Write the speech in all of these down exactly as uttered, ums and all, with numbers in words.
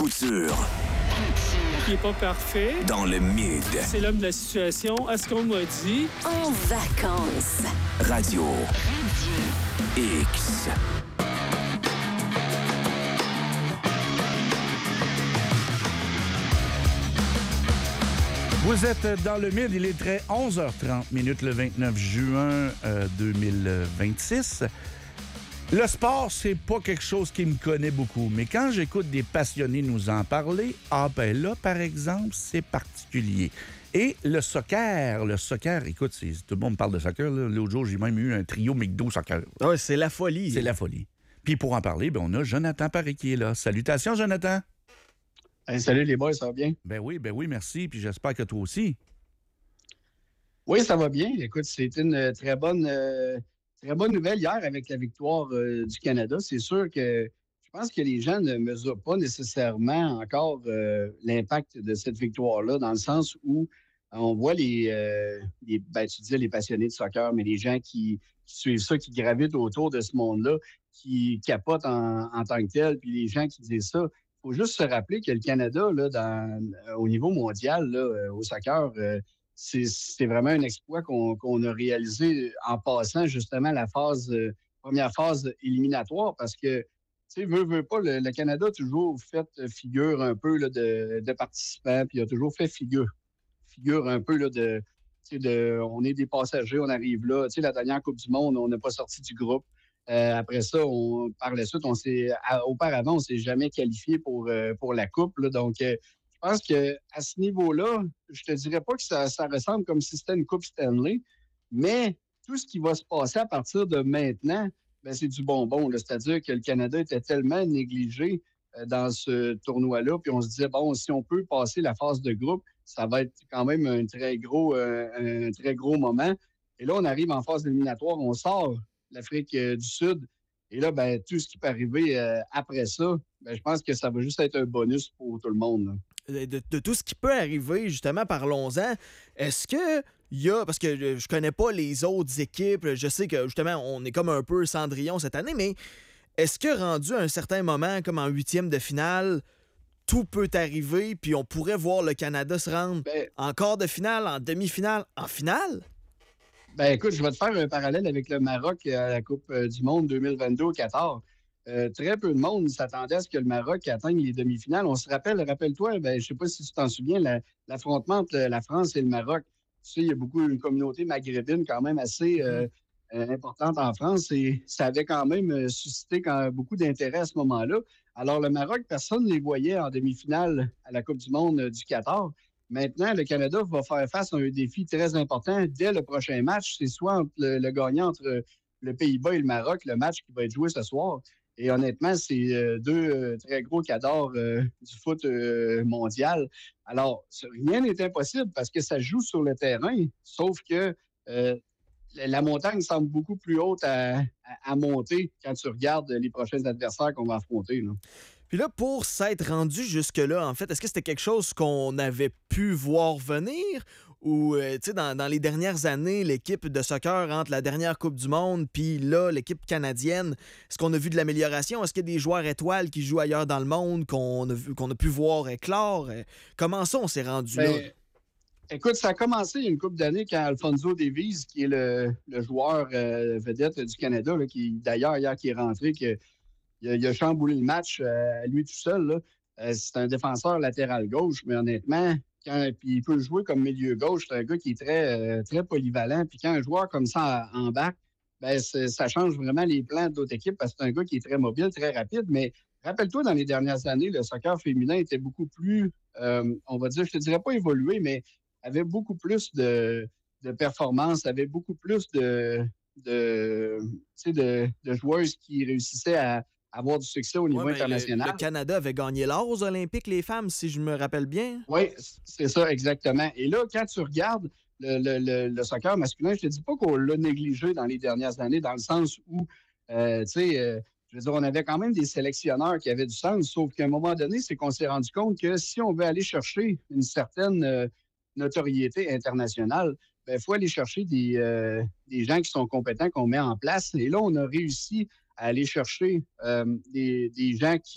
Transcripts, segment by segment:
Couture. Qui n'est pas parfait. Dans le mid. C'est l'homme de la situation. À ce qu'on m'a dit. En vacances. Radio. Radio. X. Vous êtes dans le mid, il est très onze heures trente minutes le vingt-neuf juin euh, deux mille vingt-six. Le sport, c'est pas quelque chose qui me connaît beaucoup, mais quand j'écoute des passionnés nous en parler, ah ben là, par exemple, c'est particulier. Et le soccer, le soccer, écoute, c'est, tout le monde parle de soccer. Là. L'autre jour, j'ai même eu un trio McDo soccer. Oui, c'est la folie. C'est la folie. Puis pour en parler, ben, on a Jonathan Paré qui est là. Salutations, Jonathan. Hey, salut les boys, ça va bien? Ben oui, ben oui, merci. Puis j'espère que toi aussi. Oui, ça va bien. Écoute, c'est une très bonne, euh, très bonne nouvelle hier avec la victoire euh, du Canada. C'est sûr que je pense que les gens ne mesurent pas nécessairement encore euh, l'impact de cette victoire-là, dans le sens où on voit les, euh, les ben, tu disais les passionnés de soccer, mais les gens qui, qui suivent ça, qui gravitent autour de ce monde-là, qui capotent en, en tant que tel, puis les gens qui disent ça. Il faut juste se rappeler que le Canada, là, dans, au niveau mondial, là, au soccer, euh, c'est, c'est vraiment un exploit qu'on, qu'on a réalisé en passant justement la phase, euh, première phase éliminatoire, parce que, tu sais, veut, veut pas, le, le Canada a toujours fait figure un peu là, de, de participant, puis il a toujours fait figure, figure un peu là, de, tu sais, de, on est des passagers, on arrive là. Tu sais, la dernière Coupe du Monde, on n'a pas sorti du groupe. Euh, après ça, on, par la suite, on s'est, à, auparavant, on ne s'est jamais qualifié pour, euh, pour la Coupe. Là. Donc, euh, je pense qu'à ce niveau-là, je te dirais pas que ça, ça ressemble comme si c'était une Coupe Stanley, mais tout ce qui va se passer à partir de maintenant, ben, c'est du bonbon. Là. C'est-à-dire que le Canada était tellement négligé euh, dans ce tournoi-là, puis on se disait, bon, si on peut passer la phase de groupe, ça va être quand même un très gros, euh, un très gros moment. Et là, on arrive en phase éliminatoire, on sort l'Afrique euh, du Sud. Et là, ben, tout ce qui peut arriver euh, après ça, ben, je pense que ça va juste être un bonus pour tout le monde. De, de tout ce qui peut arriver, justement, parlons-en. Est-ce que il y a, parce que je connais pas les autres équipes, je sais que, justement, on est comme un peu Cendrillon cette année, mais est-ce que rendu à un certain moment, comme en huitième de finale, tout peut arriver, puis on pourrait voir le Canada se rendre ben, en quart de finale, en demi-finale, en finale? Ben écoute, je vais te faire un parallèle avec le Maroc à la Coupe du Monde deux mille vingt-deux au Qatar. Euh, très peu de monde s'attendait à ce que le Maroc atteigne les demi-finales. On se rappelle, rappelle-toi, ben, je ne sais pas si tu t'en souviens, la, l'affrontement entre la France et le Maroc. Tu sais, il y a beaucoup une communauté maghrébine quand même assez euh, euh, importante en France et ça avait quand même suscité quand, beaucoup d'intérêt à ce moment-là. Alors le Maroc, personne ne les voyait en demi-finale à la Coupe du Monde du Qatar. Maintenant, le Canada va faire face à un défi très important dès le prochain match. C'est soit entre le, le gagnant entre le Pays-Bas et le Maroc, le match qui va être joué ce soir. Et honnêtement, c'est euh, deux euh, très gros cadors euh, du foot euh, mondial. Alors, rien n'est impossible parce que ça joue sur le terrain, sauf que euh, la montagne semble beaucoup plus haute à, à, à monter quand tu regardes les prochains adversaires qu'on va affronter. Là. Puis là, pour s'être rendu jusque-là, en fait, est-ce que c'était quelque chose qu'on avait pu voir venir? Ou, euh, tu sais, dans, dans les dernières années, l'équipe de soccer entre la dernière Coupe du Monde puis là, l'équipe canadienne, est-ce qu'on a vu de l'amélioration? Est-ce qu'il y a des joueurs étoiles qui jouent ailleurs dans le monde qu'on a, vu, qu'on a pu voir éclore? Comment ça, on s'est rendu ben, là? Écoute, ça a commencé il y a une couple d'années quand Alphonso Davies, qui est le, le joueur euh, vedette du Canada, là, qui d'ailleurs, hier, qui est rentré, que Il a, il a chamboulé le match euh, à lui tout seul. Là. Euh, c'est un défenseur latéral gauche, mais honnêtement, quand, puis il peut jouer comme milieu gauche. C'est un gars qui est très, euh, très polyvalent. Puis quand un joueur comme ça embarque, ben, ça change vraiment les plans d'autres équipes parce que c'est un gars qui est très mobile, très rapide. Mais rappelle-toi, dans les dernières années, le soccer féminin était beaucoup plus, euh, on va dire, je te dirais pas évolué, mais avait beaucoup plus de, de performances, avait beaucoup plus de, de, de, de joueuses qui réussissaient à avoir du succès au niveau ouais, international. Le, le Canada avait gagné l'or aux Olympiques, les femmes, si je me rappelle bien. Oui, c'est ça, exactement. Et là, quand tu regardes le, le, le, le soccer masculin, je te dis pas qu'on l'a négligé dans les dernières années, dans le sens où, euh, tu sais, euh, je veux dire, on avait quand même des sélectionneurs qui avaient du sens, sauf qu'à un moment donné, c'est qu'on s'est rendu compte que si on veut aller chercher une certaine euh, notoriété internationale, il faut aller chercher des, euh, des gens qui sont compétents, qu'on met en place. Et là, on a réussi à aller chercher euh, des, des gens qui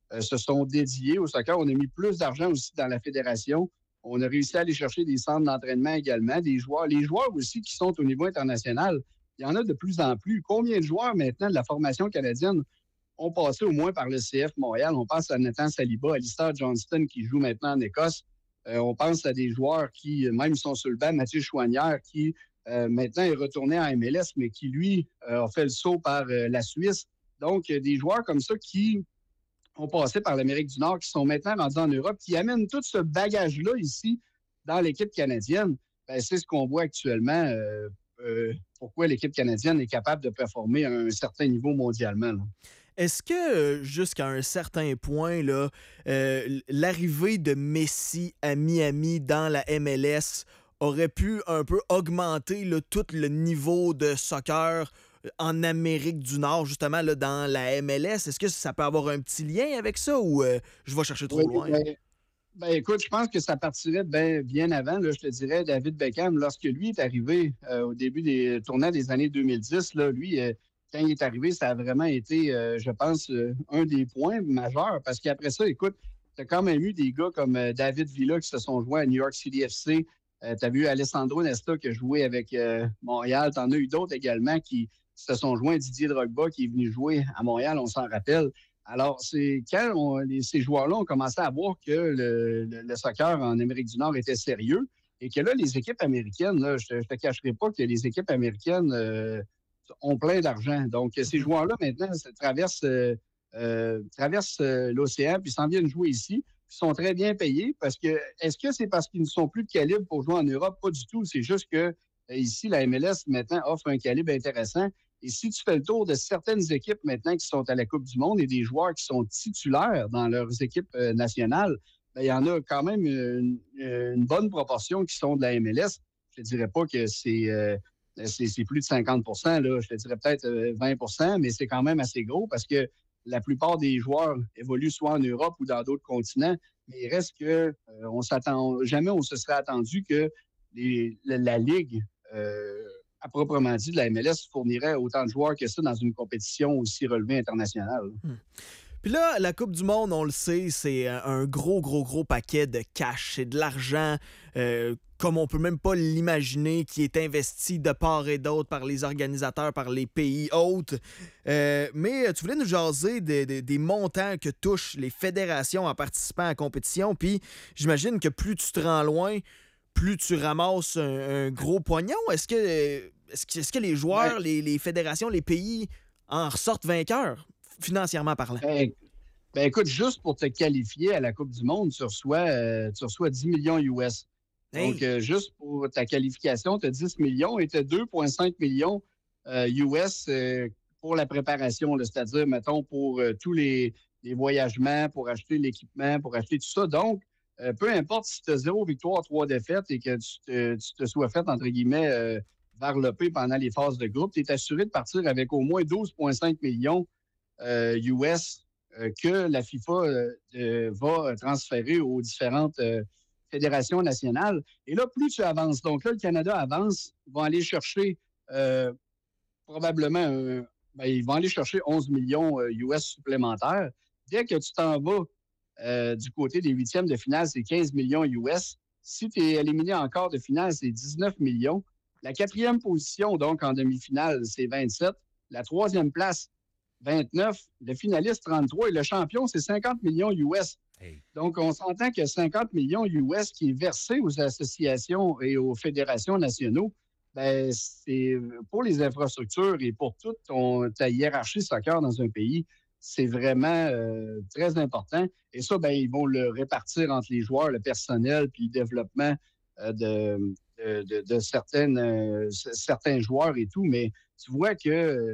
euh, se sont dédiés au soccer. On a mis plus d'argent aussi dans la fédération. On a réussi à aller chercher des centres d'entraînement également, des joueurs. Les joueurs aussi qui sont au niveau international, il y en a de plus en plus. Combien de joueurs maintenant de la formation canadienne ont passé au moins par le C F Montréal? On pense à Nathan Saliba, Alistair Johnston qui joue maintenant en Écosse. Euh, on pense à des joueurs qui, même sont sur le banc, Mathieu Chouanière, qui euh, maintenant est retourné en M L S, mais qui, lui, euh, a fait le saut par euh, la Suisse. Donc, euh, des joueurs comme ça qui ont passé par l'Amérique du Nord, qui sont maintenant rendus en Europe, qui amènent tout ce bagage-là ici dans l'équipe canadienne. Ben, c'est ce qu'on voit actuellement. Euh, euh, pourquoi l'équipe canadienne est capable de performer à un certain niveau mondialement, là. Est-ce que, jusqu'à un certain point, là, euh, l'arrivée de Messi à Miami dans la M L S aurait pu un peu augmenter là, tout le niveau de soccer en Amérique du Nord, justement, là, dans la M L S? Est-ce que ça peut avoir un petit lien avec ça ou euh, je vais chercher trop Oui, loin? Ben, ben, écoute, je pense que ça partirait bien, bien avant. Là, je te dirais, David Beckham, lorsque lui est arrivé euh, au début des tournois des années deux mille dix, là, lui... Euh, quand il est arrivé, ça a vraiment été, euh, je pense, euh, un des points majeurs. Parce qu'après ça, écoute, tu as quand même eu des gars comme euh, David Villa qui se sont joints à New York City F C. Euh, tu as vu Alessandro Nesta qui a joué avec euh, Montréal. Tu en as eu d'autres également qui se sont joints. Didier Drogba qui est venu jouer à Montréal, on s'en rappelle. Alors, c'est quand on, les, ces joueurs-là ont commencé à voir que le, le, le soccer en Amérique du Nord était sérieux et que là, les équipes américaines, là, je ne te, te cacherai pas que les équipes américaines... Euh, ont plein d'argent. Donc, ces joueurs-là, maintenant, ça traversent, euh, euh, traversent euh, l'océan puis s'en viennent jouer ici. Ils sont très bien payés parce que, est-ce que c'est parce qu'ils ne sont plus de calibre pour jouer en Europe? Pas du tout. C'est juste que euh, ici, la M L S, maintenant, offre un calibre intéressant. Et si tu fais le tour de certaines équipes maintenant qui sont à la Coupe du Monde et des joueurs qui sont titulaires dans leurs équipes euh, nationales, bien, il y en a quand même une, une bonne proportion qui sont de la M L S. Je ne te dirais pas que c'est... Euh, C'est, c'est plus de cinquante pour cent, là. Je te dirais peut-être vingt pour cent, mais c'est quand même assez gros parce que la plupart des joueurs évoluent soit en Europe ou dans d'autres continents. Mais il reste que euh, on s'attend, jamais on se serait attendu que les, la, la Ligue, euh, à proprement dit, de la M L S fournirait autant de joueurs que ça dans une compétition aussi relevée internationale. Hmm. Puis là, la Coupe du Monde, on le sait, c'est un gros, gros, gros paquet de cash. C'est de l'argent, euh, comme on peut même pas l'imaginer, qui est investi de part et d'autre par les organisateurs, par les pays hôtes. Euh, mais tu voulais nous jaser des, des, des montants que touchent les fédérations en participant à la compétition. Puis j'imagine que plus tu te rends loin, plus tu ramasses un, un gros pognon. Est-ce que, est-ce que, est-ce que les joueurs, ouais. les, les fédérations, les pays en ressortent vainqueurs? Financièrement parlant. Ben, ben écoute, juste pour te qualifier à la Coupe du Monde, tu reçois, euh, tu reçois dix millions U S. Hey. Donc, euh, juste pour ta qualification, tu as dix millions et tu as deux virgule cinq millions euh, U S euh, pour la préparation, là, c'est-à-dire, mettons, pour euh, tous les, les voyagements, pour acheter l'équipement, pour acheter tout ça. Donc, euh, peu importe si tu as zéro victoire, trois défaites et que tu te, tu te sois fait, entre guillemets, euh, varloper pendant les phases de groupe, tu es assuré de partir avec au moins douze virgule cinq millions Euh, U S euh, que la FIFA euh, euh, va transférer aux différentes euh, fédérations nationales. Et là, plus tu avances. Donc là, le Canada avance, ils vont aller chercher euh, probablement, un, ben, ils vont aller chercher onze millions euh, U S supplémentaires. Dès que tu t'en vas euh, du côté des huitièmes de finale, c'est quinze millions U S. Si tu es éliminé en quart de finale, c'est dix-neuf millions. La quatrième position, donc en demi-finale, c'est vingt-sept. La troisième place, vingt-neuf, le finaliste trente-trois et le champion, c'est cinquante millions U S. Hey. Donc, on s'entend que cinquante millions U S qui est versé aux associations et aux fédérations nationaux, ben, c'est pour les infrastructures et pour toute ton, ta hiérarchie soccer dans un pays, c'est vraiment euh, très important. Et ça, ben, ils vont le répartir entre les joueurs, le personnel, puis le développement euh, de, de, de, de certaines, euh, certains joueurs et tout. Mais tu vois que euh,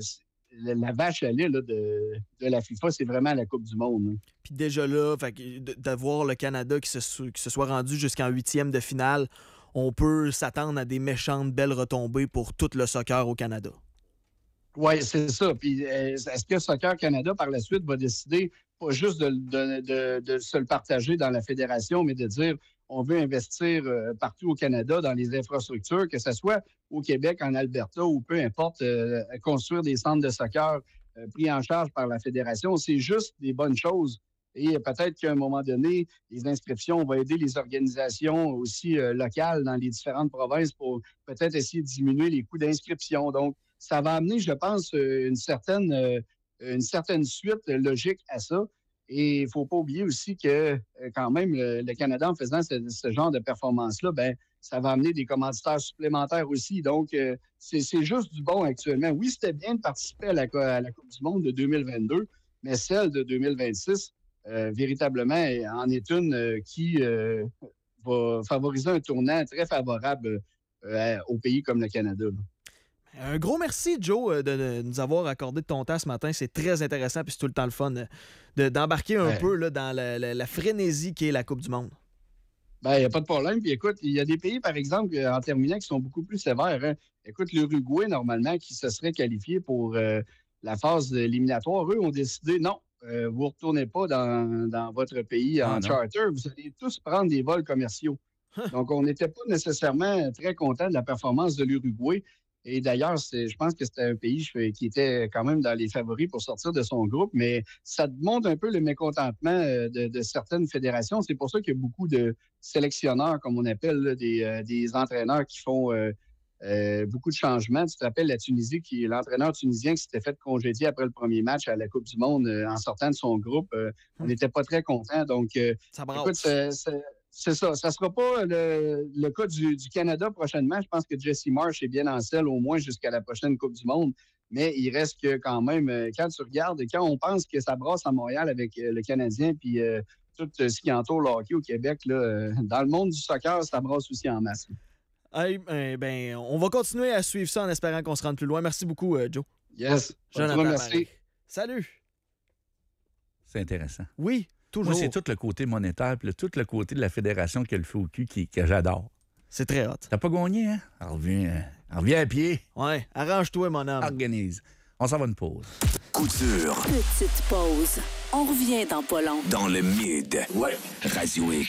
la vache à lait là, de, de la FIFA, c'est vraiment la Coupe du Monde. Hein. Puis déjà là, fait, d'avoir le Canada qui se, qui se soit rendu jusqu'en huitième de finale, on peut s'attendre à des méchantes belles retombées pour tout le soccer au Canada. Oui, c'est ça. Puis est-ce que Soccer Canada, par la suite, va décider pas juste de, de, de, de se le partager dans la fédération, mais de dire on veut investir partout au Canada dans les infrastructures, que ce soit au Québec, en Alberta ou peu importe, euh, construire des centres de soccer euh, pris en charge par la fédération. C'est juste des bonnes choses Et peut-être qu'à un moment donné, les inscriptions vont aider les organisations aussi euh, locales dans les différentes provinces pour peut-être essayer de diminuer les coûts d'inscription. Donc, ça va amener, je pense, une certaine, euh, une certaine suite logique à ça. Et il ne faut pas oublier aussi que, quand même, le, le Canada, en faisant ce, ce genre de performance-là, ben, ça va amener des commanditaires supplémentaires aussi. Donc, euh, c'est, c'est juste du bon actuellement. Oui, c'était bien de participer à la, à la Coupe du monde de deux mille vingt-deux, mais celle de deux mille vingt-six, euh, véritablement, en est une euh, qui euh, va favoriser un tournant très favorable euh, au pays comme le Canada, là. Un gros merci, Joe, de, de nous avoir accordé de ton temps ce matin. C'est très intéressant, puis c'est tout le temps le fun de, d'embarquer un ouais. peu là, dans la, la, la frénésie qui est la Coupe du monde. Ben, il n'y a pas de problème. Puis écoute, il y a des pays, par exemple, en terminant, qui sont beaucoup plus sévères. Hein. Écoute, l'Uruguay, normalement, qui se serait qualifié pour euh, la phase éliminatoire, eux ont décidé non, euh, vous ne retournez pas dans, dans votre pays en ah, charter. Vous allez tous prendre des vols commerciaux. Donc, on n'était pas nécessairement très content de la performance de l'Uruguay. Et d'ailleurs, c'est, je pense que c'était un pays qui était quand même dans les favoris pour sortir de son groupe, mais ça montre un peu le mécontentement de, de certaines fédérations. C'est pour ça qu'il y a beaucoup de sélectionneurs, comme on appelle, là, des, euh, des entraîneurs qui font euh, euh, beaucoup de changements. Tu te rappelles la Tunisie, qui l'entraîneur tunisien qui s'était fait congédier après le premier match à la Coupe du monde euh, en sortant de son groupe. Euh, on n'était pas très contents. Donc, euh, ça brasse. Écoute, c'est, c'est, C'est ça. Ça ne sera pas le, le cas du, du Canada prochainement. Je pense que Jesse Marsh est bien en selle au moins jusqu'à la prochaine Coupe du monde. Mais il reste que quand même, quand tu regardes, quand on pense que ça brasse à Montréal avec le Canadien puis euh, tout ce qui entoure le hockey au Québec, là, dans le monde du soccer, ça brasse aussi en masse. Hey, ben, on va continuer à suivre ça en espérant qu'on se rende plus loin. Merci beaucoup, euh, Joe. Yes. Jonathan, merci. Salut. C'est intéressant. Oui. Toujours. Moi, c'est tout le côté monétaire puis tout le côté de la fédération qui a le feu au cul qui, que j'adore. C'est très hot. T'as pas gagné, hein? Alors, reviens, reviens à pied. Ouais, arrange-toi, mon homme. Organise. On s'en va une pause. Coup dur. Petite pause. On revient dans pas long. Dans le mid. Ouais. Radio X.